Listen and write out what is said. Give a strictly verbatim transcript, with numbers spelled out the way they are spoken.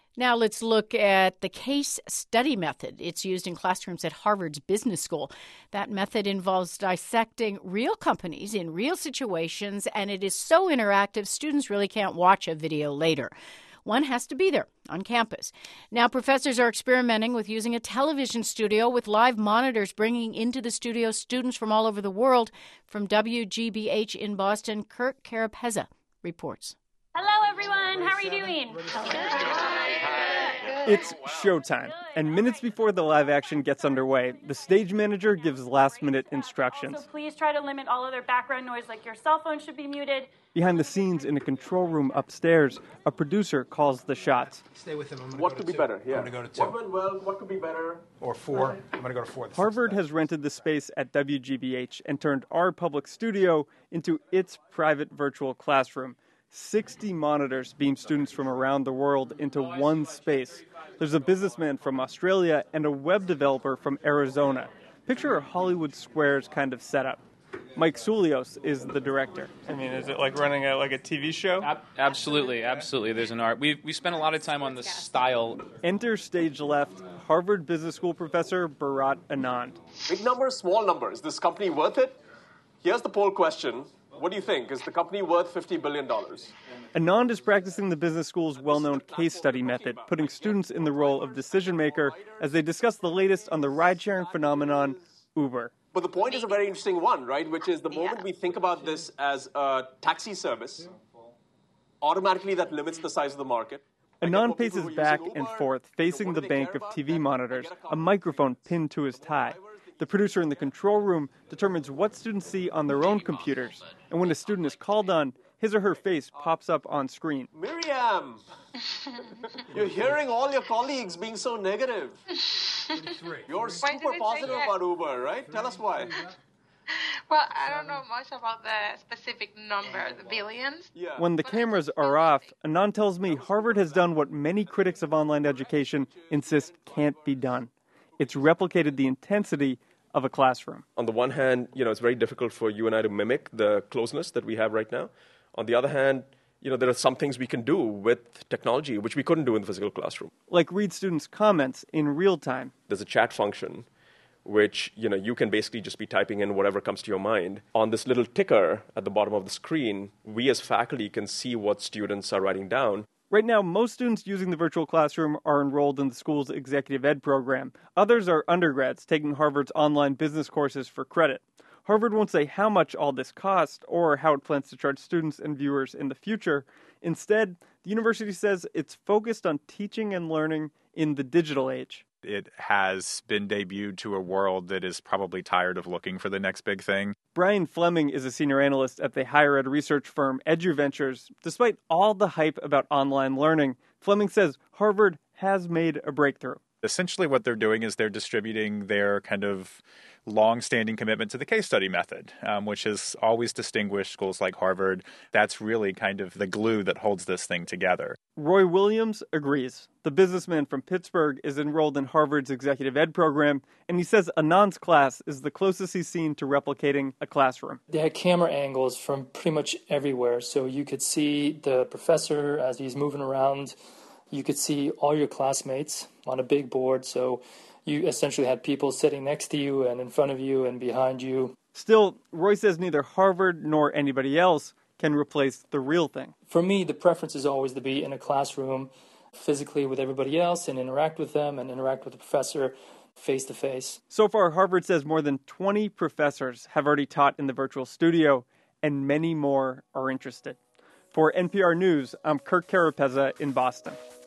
Now let's look at the case study method. It's used in classrooms at Harvard's Business School. That method involves dissecting real companies in real situations, and it is so interactive, students really can't watch a video later. One has to be there on campus. Now, professors are experimenting with using a television studio with live monitors, bringing into the studio students from all over the world. From W G B H in Boston, Kirk Carapezza reports. Hello, everyone. How are you doing? It's showtime, and minutes before the live action gets underway, the stage manager gives last-minute instructions. Also, please try to limit all other background noise, like your cell phone should be muted. Behind the scenes in a control room upstairs, a producer calls the shots. Stay with him. I'm what could be better? Yeah. I'm going to go to two. What went well? What could be better? Or four. I'm going to go to four. This Harvard has rented the space at W G B H and turned our public studio into its private virtual classroom. sixty monitors beam students from around the world into one space. There's a businessman from Australia and a web developer from Arizona. Picture a Hollywood Squares kind of setup. Mike Soulios is the director. I mean, is it like running a, like a T V show? Ab- absolutely, absolutely. There's an art. We we spent a lot of time on the style. Enter stage left, Harvard Business School professor Bharat Anand. Big numbers, small numbers. Is this company worth it? Here's the poll question. What do you think? Is the company worth fifty billion dollars? Anand is practicing the business school's well-known case study method, putting students in the role of decision-maker as they discuss the latest on the ride-sharing phenomenon, Uber. But the point is a very interesting one, right? Which is the moment we think about this as a taxi service, automatically that limits the size of the market. Anand paces back and forth, facing the bank of T V monitors, a microphone pinned to his tie. The producer in the control room determines what students see on their own computers. And when a student is called on, his or her face pops up on screen. Miriam, you're hearing all your colleagues being so negative. You're super positive about Uber, right? Tell us why. Well, I don't know much about the specific number, the billions. Yeah. When the cameras are off, Anand tells me Harvard has done what many critics of online education insist can't be done. It's replicated the intensity of a classroom. On the one hand, you know, it's very difficult for you and I to mimic the closeness that we have right now. On the other hand, you know, there are some things we can do with technology which we couldn't do in the physical classroom. Like read students' comments in real time. There's a chat function which, you know, you can basically just be typing in whatever comes to your mind. On this little ticker at the bottom of the screen, we as faculty can see what students are writing down. Right now, most students using the virtual classroom are enrolled in the school's executive ed program. Others are undergrads taking Harvard's online business courses for credit. Harvard won't say how much all this costs or how it plans to charge students and viewers in the future. Instead, the university says it's focused on teaching and learning in the digital age. It has been debuted to a world that is probably tired of looking for the next big thing. Brian Fleming is a senior analyst at the higher ed research firm EduVentures. Despite all the hype about online learning, Fleming says Harvard has made a breakthrough. Essentially what they're doing is they're distributing their kind of long-standing commitment to the case study method, um, which has always distinguished schools like Harvard. That's really kind of the glue that holds this thing together. Roy Williams agrees. The businessman from Pittsburgh is enrolled in Harvard's executive ed program, and he says Anand's class is the closest he's seen to replicating a classroom. They had camera angles from pretty much everywhere, so you could see the professor as he's moving around. You could see all your classmates on a big board, so you essentially had people sitting next to you and in front of you and behind you. Still, Roy says neither Harvard nor anybody else can replace the real thing. For me, the preference is always to be in a classroom physically with everybody else and interact with them and interact with the professor face to face. So far, Harvard says more than twenty professors have already taught in the virtual studio, and many more are interested. For N P R News, I'm Kirk Carapezza in Boston.